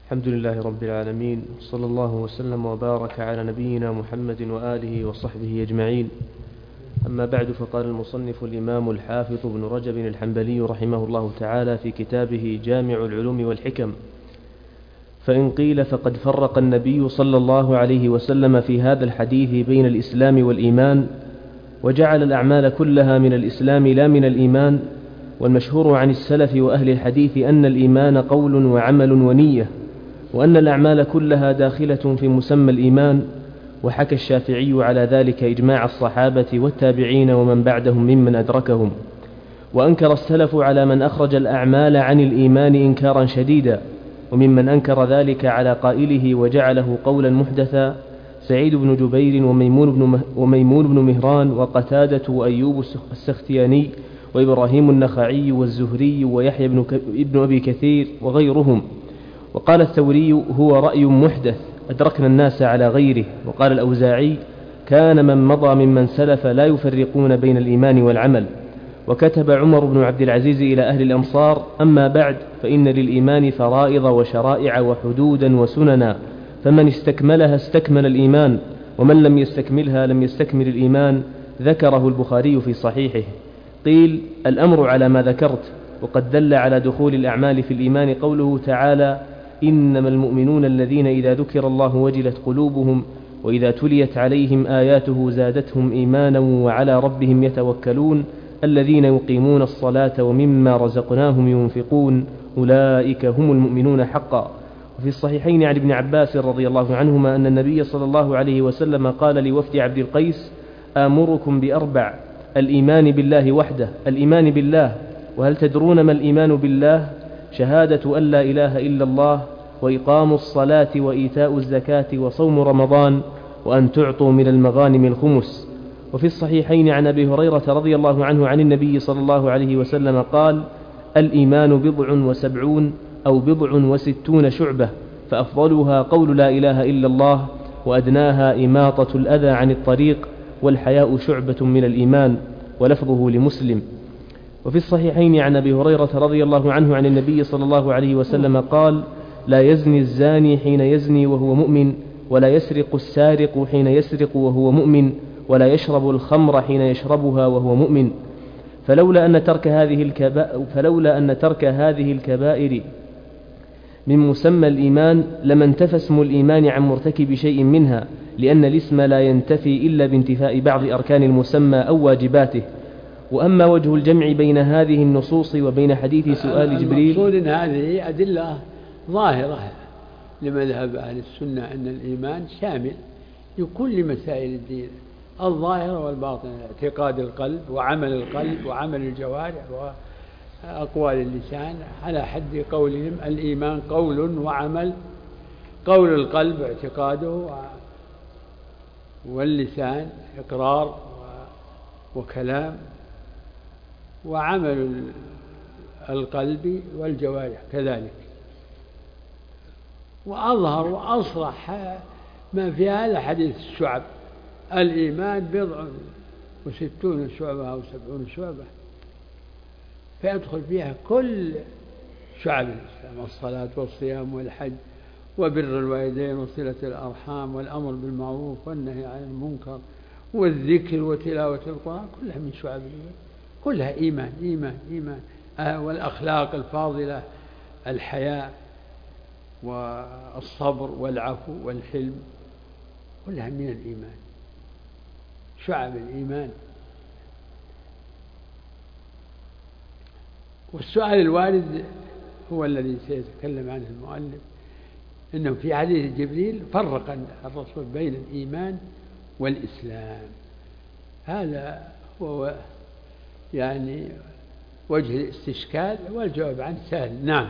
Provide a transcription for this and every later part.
الحمد لله رب العالمين، صلى الله وسلم وبارك على نبينا محمد وآله وصحبه أجمعين. أما بعد، فقال المصنف الإمام الحافظ ابن رجب الحنبلي رحمه الله تعالى في كتابه جامع العلوم والحكم: فإن قيل فقد فرق النبي صلى الله عليه وسلم في هذا الحديث بين الإسلام والإيمان، وجعل الأعمال كلها من الإسلام لا من الإيمان. والمشهور عن السلف وأهل الحديث أن الإيمان قول وعمل ونية، وأن الأعمال كلها داخلة في مسمى الإيمان. وحكى الشافعي على ذلك إجماع الصحابة والتابعين ومن بعدهم ممن أدركهم. وأنكر السلف على من أخرج الأعمال عن الإيمان إنكارا شديدا، وممن أنكر ذلك على قائله وجعله قولا محدثا سعيد بن جبير وميمون بن مهران وقتادة وأيوب السختياني وإبراهيم النخعي والزهري ويحيى بن أبي كثير وغيرهم. وقال الثوري: هو رأي محدث أدركنا الناس على غيره. وقال الأوزاعي: كان من مضى ممن سلف لا يفرقون بين الإيمان والعمل. وكتب عمر بن عبد العزيز إلى أهل الأمصار: أما بعد، فإن للإيمان فرائض وشرائع وحدودا وسننا، فمن استكملها استكمل الإيمان، ومن لم يستكملها لم يستكمل الإيمان. ذكره البخاري في صحيحه. قيل: الأمر على ما ذكرت. وقد دل على دخول الأعمال في الإيمان قوله تعالى: إنما المؤمنون الذين إذا ذكر الله وجلت قلوبهم وإذا تليت عليهم آياته زادتهم إيمانا وعلى ربهم يتوكلون الذين يقيمون الصلاة ومما رزقناهم ينفقون أولئك هم المؤمنون حقا. وفي الصحيحين عن ابن عباس رضي الله عنهما أن النبي صلى الله عليه وسلم قال لوفد عبد القيس: آمركم بأربع: الإيمان بالله وحده، الإيمان بالله، وهل تدرون ما الإيمان بالله؟ شهادة أن لا إله إلا الله، وإقام الصلاة وإيتاء الزكاة وصوم رمضان، وأن تعطوا من المغانم الخمس. وفي الصحيحين عن أبي هريرة رضي الله عنه عن النبي صلى الله عليه وسلم قال: الإيمان 70 أو 60 شعبة، فأفضلها قول لا إله إلا الله، وأدناها إماطة الأذى عن الطريق، والحياء شعبة من الإيمان. ولفظه لمسلم. وفي الصحيحين عن أبي هريرة رضي الله عنه عن النبي صلى الله عليه وسلم قال: لا يزني الزاني حين يزني وهو مؤمن، ولا يسرق السارق حين يسرق وهو مؤمن، ولا يشرب الخمر حين يشربها وهو مؤمن. فلولا أن ترك هذه الكبائر من مسمى الإيمان لما انتفى اسم الإيمان عن مرتكب شيء منها، لأن الاسم لا ينتفي إلا بانتفاء بعض أركان المسمى أو واجباته. وأما وجه الجمع بين هذه النصوص وبين حديث سؤال جبريل، المقصود أن هذه أدلة ظاهرة لمذهب أهل السنة أن الإيمان شامل لكل مسائل الدين الظاهرة والباطنة: اعتقاد القلب وعمل القلب وعمل الجوارح وأقوال اللسان، على حد قولهم الإيمان قول وعمل. قول القلب اعتقاده، واللسان إقرار وكلام، وعمل القلب والجوارح كذلك. وأظهر وأصرح ما في هذا حديث الشعب: الإيمان 60 شعبة أو 70 شعبة، فيدخل فيها كل شعب الإسلام: الصلاة والصيام والحج وبر الوالدين وصلة الأرحام والأمر بالمعروف والنهي عن المنكر والذكر وتلاوة القرآن، كلها من شعب الإيمان، كلها إيمان إيمان إيمان. والأخلاق الفاضلة: الحياء والصبر والعفو والحلم، كلها من الإيمان، شعب الإيمان. والسؤال الوارد هو الذي سيتكلم عنه المؤلف، إنه في حديث جبريل فرق الرسول بين الإيمان والإسلام. هذا هو يعني وجه الاستشكال، والجواب عنه سهل. نعم.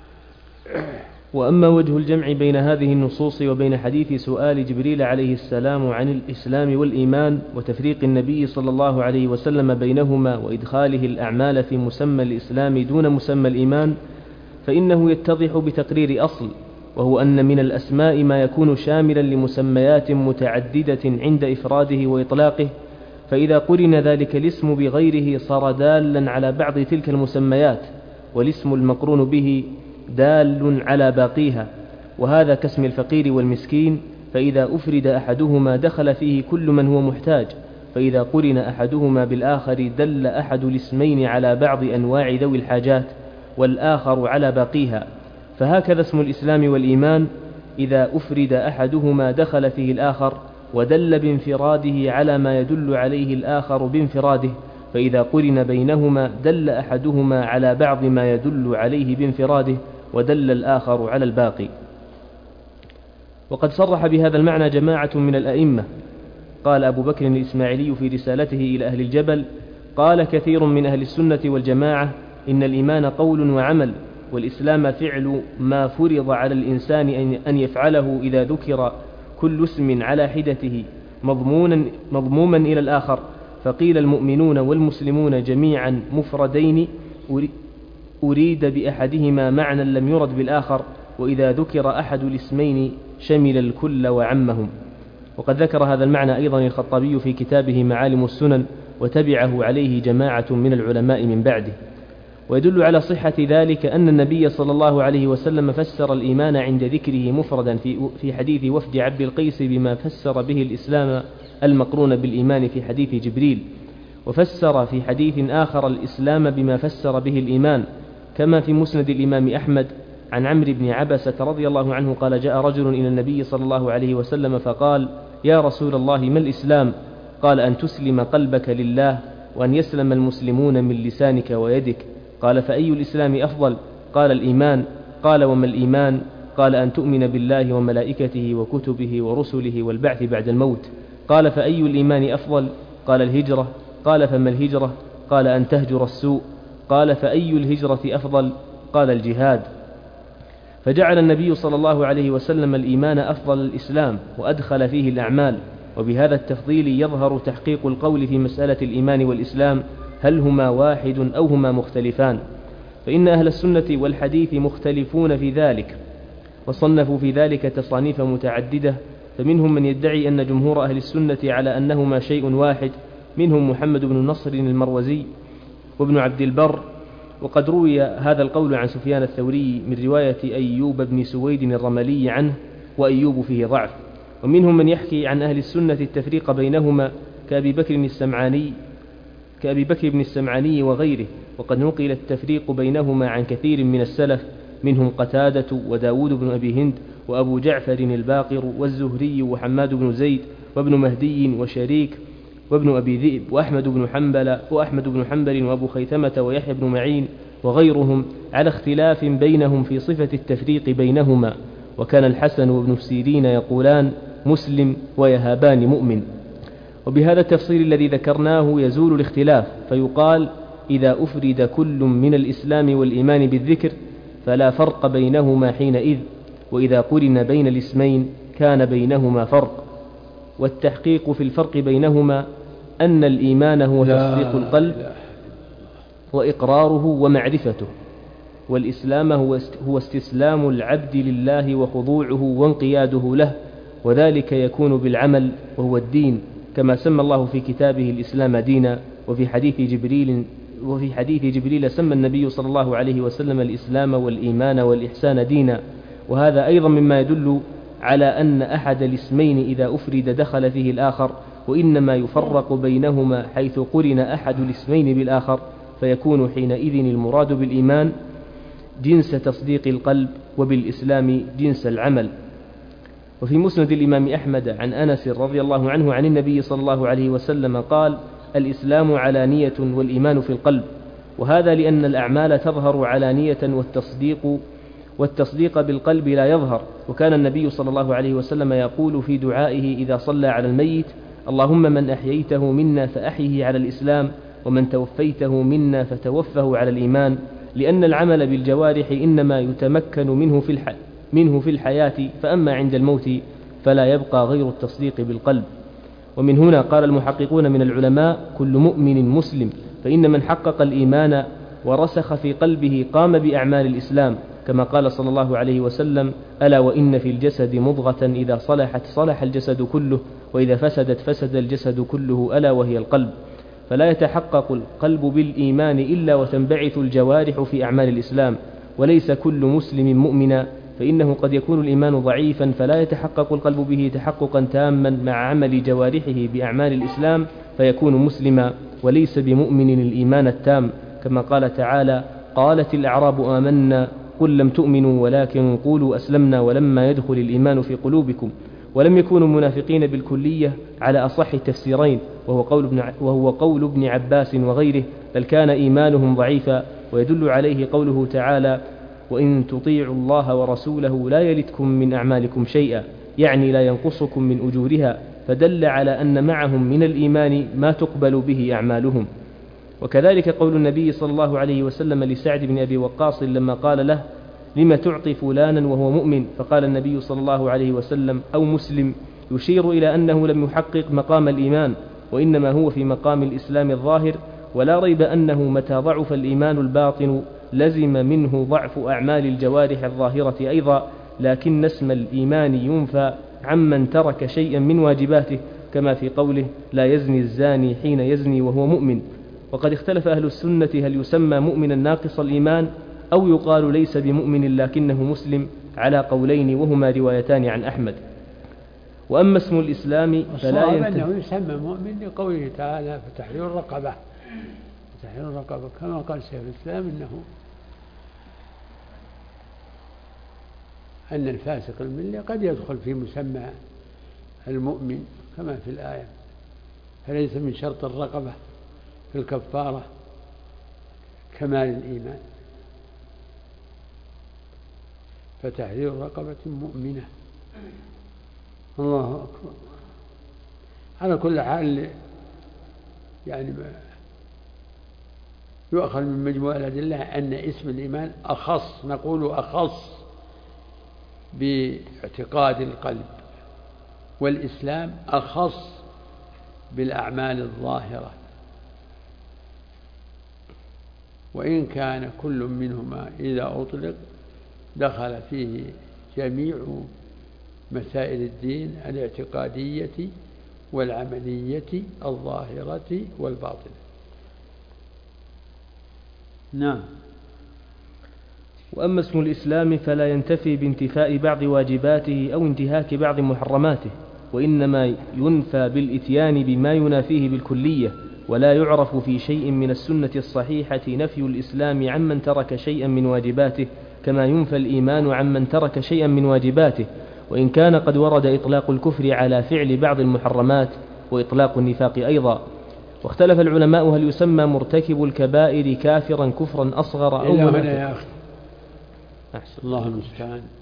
وأما وجه الجمع بين هذه النصوص وبين حديث سؤال جبريل عليه السلام عن الإسلام والإيمان، وتفريق النبي صلى الله عليه وسلم بينهما، وإدخاله الأعمال في مسمى الإسلام دون مسمى الإيمان، فإنه يتضح بتقرير أصل، وهو أن من الأسماء ما يكون شاملا لمسميات متعددة عند إفراده وإطلاقه، فإذا قرن ذلك الاسم بغيره صار دالا على بعض تلك المسميات، والاسم المقرون به دال على باقيها. وهذا كاسم الفقير والمسكين، فإذا أفرد أحدهما دخل فيه كل من هو محتاج، فإذا قرن أحدهما بالآخر دل أحد الاسمين على بعض أنواع ذوي الحاجات والآخر على باقيها. فهكذا اسم الإسلام والإيمان إذا أفرد أحدهما دخل فيه الآخر، ودل بانفراده على ما يدل عليه الآخر بانفراده، فإذا قرن بينهما دل أحدهما على بعض ما يدل عليه بانفراده، ودل الآخر على الباقي. وقد صرح بهذا المعنى جماعة من الأئمة. قال أبو بكر الإسماعيلي في رسالته إلى أهل الجبل: قال كثير من أهل السنة والجماعة إن الإيمان قول وعمل، والإسلام فعل ما فرض على الإنسان أن يفعله إذا ذكر كل اسم على حدته مضموما إلى الآخر، فقيل المؤمنون والمسلمون جميعا مفردين أريد بأحدهما معنى لم يرد بالآخر، وإذا ذكر أحد الاسمين شمل الكل وعمهم. وقد ذكر هذا المعنى أيضا الخطابي في كتابه معالم السنن، وتبعه عليه جماعة من العلماء من بعده. ويدل على صحة ذلك أن النبي صلى الله عليه وسلم فسر الإيمان عند ذكره مفردا في حديث وفد عبد القيس بما فسر به الإسلام المقرون بالإيمان في حديث جبريل، وفسر في حديث آخر الإسلام بما فسر به الإيمان، كما في مسند الإمام أحمد عن عمرو بن عبسة رضي الله عنه قال: جاء رجل إلى النبي صلى الله عليه وسلم فقال: يا رسول الله ما الإسلام؟ قال: أن تسلم قلبك لله، وأن يسلم المسلمون من لسانك ويدك. قال: فأي الإسلام أفضل؟ قال: الإيمان. قال: وما الإيمان؟ قال: أن تؤمن بالله وملائكته وكتبه ورسله والبعث بعد الموت. قال: فأي الإيمان أفضل؟ قال: الهجرة. قال: فما الهجرة؟ قال: أن تهجر السوء. قال: فأي الهجرة أفضل؟ قال: الجهاد. فجعل النبي صلى الله عليه وسلم الإيمان أفضل الإسلام، وأدخل فيه الأعمال. وبهذا التفضيل يظهر تحقيق القول في مسألة الإيمان والإسلام، هل هما واحد أو هما مختلفان؟ فإن أهل السنة والحديث مختلفون في ذلك، وصنفوا في ذلك تصانيف متعددة، فمنهم من يدعي أن جمهور أهل السنة على أنهما شيء واحد، منهم محمد بن نصر المروزي وابن عبد البر. وقد روي هذا القول عن سفيان الثوري من رواية أيوب بن سويد الرملي عنه، وأيوب فيه ضعف. ومنهم من يحكي عن أهل السنة التفريق بينهما كأبي بكر بن السمعاني وغيره، وقد نقل التفريق بينهما عن كثير من السلف، منهم قتادة وداود بن أبي هند وأبو جعفر الباقر والزهري وحماد بن زيد وابن مهدي وشريك وابن أبي ذئب وأحمد بن حنبل وأبو خيثمة ويحيى بن معين وغيرهم، على اختلاف بينهم في صفة التفريق بينهما. وكان الحسن وابن سيرين يقولان مسلم ويهابان مؤمن. وبهذا التفصيل الذي ذكرناه يزول الاختلاف، فيقال: إذا أفرد كل من الإسلام والإيمان بالذكر فلا فرق بينهما حينئذ، وإذا قرن بين الاسمين كان بينهما فرق. والتحقيق في الفرق بينهما أن الإيمان هو تصديق القلب وإقراره ومعرفته، والإسلام هو استسلام العبد لله وخضوعه وانقياده له، وذلك يكون بالعمل وهو الدين، كما سمى الله في كتابه الإسلام دينا. وفي حديث جبريل سمى النبي صلى الله عليه وسلم الإسلام والإيمان والإحسان دينا. وهذا أيضا مما يدل على أن أحد الاسمين إذا أفرد دخل فيه الآخر، وإنما يفرق بينهما حيث قرن أحد الاسمين بالآخر، فيكون حينئذ المراد بالإيمان جنس تصديق القلب، وبالإسلام جنس العمل. وفي مسند الإمام أحمد عن أنس رضي الله عنه عن النبي صلى الله عليه وسلم قال: الإسلام علانية والإيمان في القلب. وهذا لأن الأعمال تظهر علانية، والتصديق بالقلب لا يظهر. وكان النبي صلى الله عليه وسلم يقول في دعائه إذا صلى على الميت: اللهم من أحييته منا فأحيه على الإسلام، ومن توفيته منا فتوفه على الإيمان، لأن العمل بالجوارح إنما يتمكن منه في الحياة، فأما عند الموت فلا يبقى غير التصديق بالقلب. ومن هنا قال المحققون من العلماء: كل مؤمن مسلم، فإن من حقق الإيمان ورسخ في قلبه قام بأعمال الإسلام، كما قال صلى الله عليه وسلم: ألا وإن في الجسد مضغة إذا صلحت صلح الجسد كله، وإذا فسدت فسد الجسد كله، ألا وهي القلب. فلا يتحقق القلب بالإيمان إلا وتنبعث الجوارح في أعمال الإسلام، وليس كل مسلم مؤمنا، فإنه قد يكون الإيمان ضعيفا فلا يتحقق القلب به تحققا تاما مع عمل جوارحه بأعمال الإسلام فيكون مسلما وليس بمؤمن الإيمان التام، كما قال تعالى: قالت الأعراب آمنا قل لم تؤمنوا ولكن قولوا أسلمنا ولما يدخل الإيمان في قلوبكم. ولم يكونوا منافقين بالكلية على أصح التفسيرين، وهو قول ابن عباس وغيره، بل كان إيمانهم ضعيفا. ويدل عليه قوله تعالى: وإن تطيعوا الله ورسوله لا يلتكم من أعمالكم شيئا، يعني لا ينقصكم من أجورها، فدل على أن معهم من الإيمان ما تقبل به أعمالهم. وكذلك قول النبي صلى الله عليه وسلم لسعد بن أبي وقاص لما قال له: لم تعطي فلانا وهو مؤمن؟ فقال النبي صلى الله عليه وسلم: أو مسلم، يشير إلى أنه لم يحقق مقام الإيمان، وإنما هو في مقام الإسلام الظاهر. ولا ريب أنه متى ضعف الإيمان الباطن لزم منه ضعف أعمال الجوارح الظاهرة أيضا، لكن اسم الإيمان ينفى عمن ترك شيئا من واجباته، كما في قوله: لا يزني الزاني حين يزني وهو مؤمن. وقد اختلف أهل السنة هل يسمى مؤمنا ناقص الإيمان أو يقال ليس بمؤمن لكنه مسلم، على قولين وهما روايتان عن أحمد. وأما اسم الإسلام فلا ينتهي. أنه يسمى مؤمن لقوله تعالى: فتحرير الرقبة. فتحرير الرقبة كما قال شيخ الإسلام أن الفاسق الملة قد يدخل في مسمى المؤمن كما في الآية، فليس من شرط الرقبة في الكفارة كمال الإيمان. فتحرير رقبة مؤمنة. الله أكبر. على كل حال يعني يؤخذ من مجموع الأدلة أن اسم الإيمان أخص، نقول أخص باعتقاد القلب، والإسلام أخص بالأعمال الظاهرة، وإن كان كل منهما إذا أطلق دخل فيه جميع مسائل الدين الاعتقادية والعملية الظاهرة والباطنة. نعم. وأما اسم الإسلام فلا ينتفي بانتفاء بعض واجباته أو انتهاك بعض محرماته، وإنما ينفى بالإتيان بما ينافيه بالكلية، ولا يعرف في شيء من السنة الصحيحة نفي الإسلام عمن ترك شيئا من واجباته، كما ينفى الإيمان عمن ترك شيئا من واجباته، وإن كان قد ورد إطلاق الكفر على فعل بعض المحرمات وإطلاق النفاق أيضا. واختلف العلماء هل يسمى مرتكب الكبائر كافرا كفرا أصغر أو إلا هنا يا أخي. أحسن الله المستعان.